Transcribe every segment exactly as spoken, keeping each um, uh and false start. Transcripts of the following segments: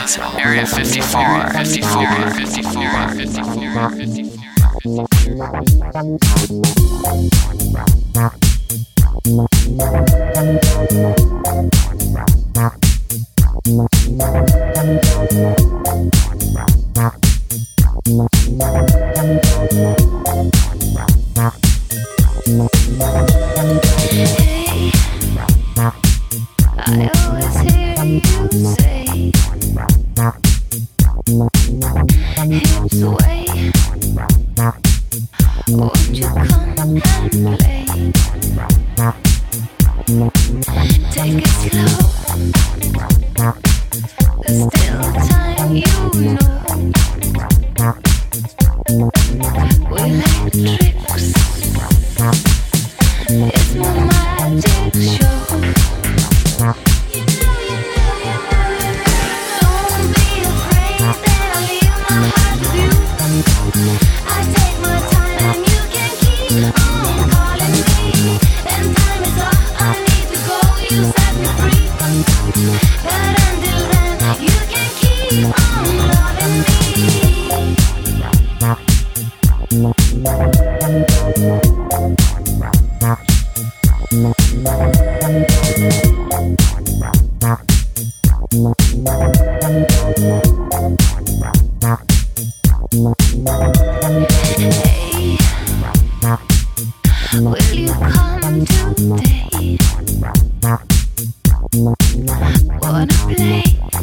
Area fifty-four, fifty-four, fifty-four, fifty-four, fifty-four. Hey, I always hear you say, hips away, won't you come and play? Take it slow, there's still time, you know. We like tricks, it's my magic show. You know, you know, you know, you know. Don't be afraid that I'll leave my heart with you. I take my time and you can keep on calling me. And time is all I need to go, you set me free. But until then, you can keep on loving me. Hey, will you come today? Wanna play?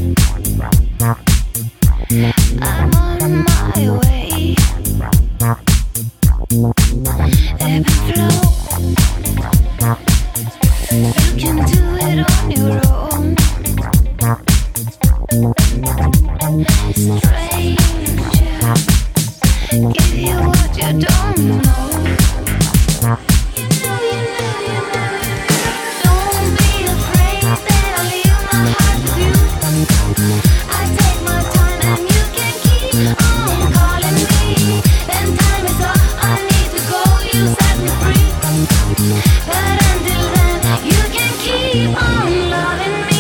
I'm on my way. Ebb and flow. You can do it on your own. Stranger, give you what you don't know. You know, you know, you know. Don't be afraid that I'll leave my heart with you. I take my time and you can keep on calling me. And time is all I need to go, you set me free. But until then, you can keep on loving me.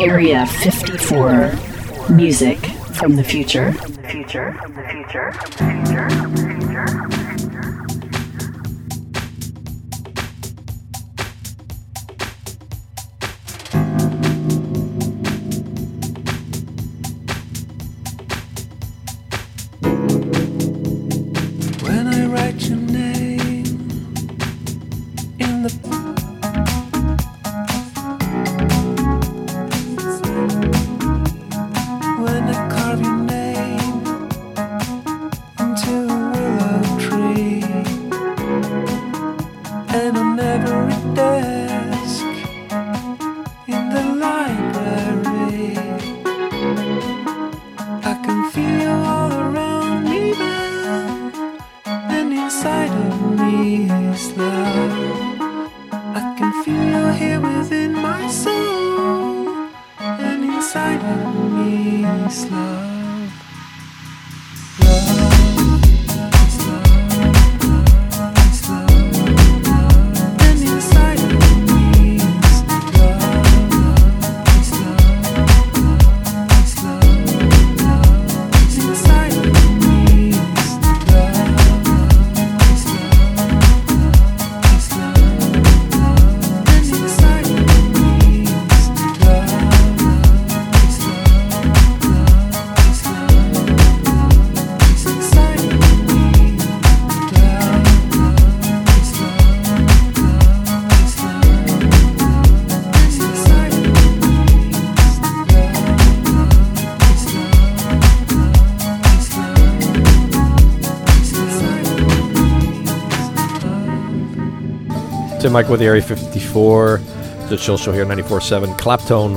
Area fifty-four, music from the future. From the future, from the future, from the future, from the future, from the future. When I write your name in the when I carve your name into a willow tree, and on every desk in the library, I can feel you all around me then, and inside of me is love. I can feel you here within my soul, and inside of me is love. Tim Mike with the Area fifty-four, the Chill Show here, ninety-four point seven. Claptone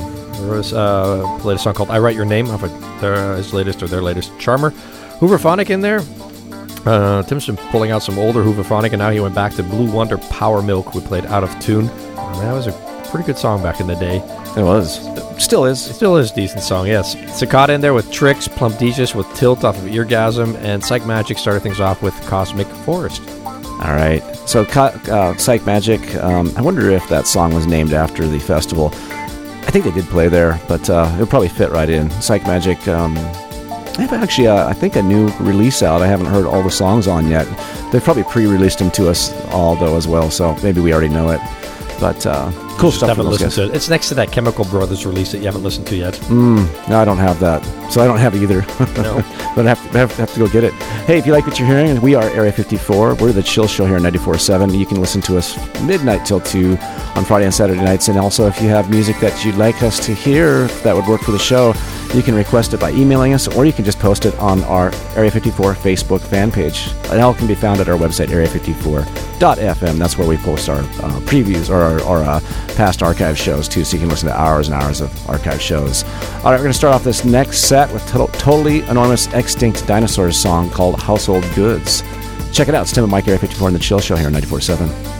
uh, played a song called I Write Your Name off of their, his latest or their latest Charmer. Hooverphonic in there. Uh, Tim's been pulling out some older Hooverphonic, and now he went back to Blue Wonder Power Milk, we played Out of Tune. And that was a pretty good song back in the day. It was. Still is. It still is a decent song, yes. Cicada in there with Tricks, Plumpdicious with Tilt off of Eargasm, and Psych Magic started things off with Cosmic Forest. All right. So, uh, Psych Magic, um, I wonder if that song was named after the festival. I think they did play there, but uh, it would probably fit right in. Psych Magic, um, I have actually, uh, I think, a new release out. I haven't heard all the songs on yet. They've probably pre-released them to us all, though, as well, so maybe we already know it. But uh, cool stuff. Haven't listened to it. It's next to that Chemical Brothers release that you haven't listened to yet. Mm, no, I don't have that, so I don't have either. No, but I have to, have, have to go get it. Hey, if you like what you're hearing, we are Area fifty-four. We're the Chill Show here on ninety-four point seven. You can listen to us midnight till two on Friday and Saturday nights. And also, if you have music that you'd like us to hear that would work for the show, you can request it by emailing us, or you can just post it on our Area fifty-four Facebook fan page. It all can be found at our website, area fifty-four dot f m. That's where we post our uh, previews or our, our uh, past archive shows, too, so you can listen to hours and hours of archive shows. All right, we're going to start off this next set with to- Totally Enormous Extinct Dinosaurs song called Household Goods. Check it out. It's Tim and Mike, Area fifty-four, in the Chill Show here on ninety-four point seven.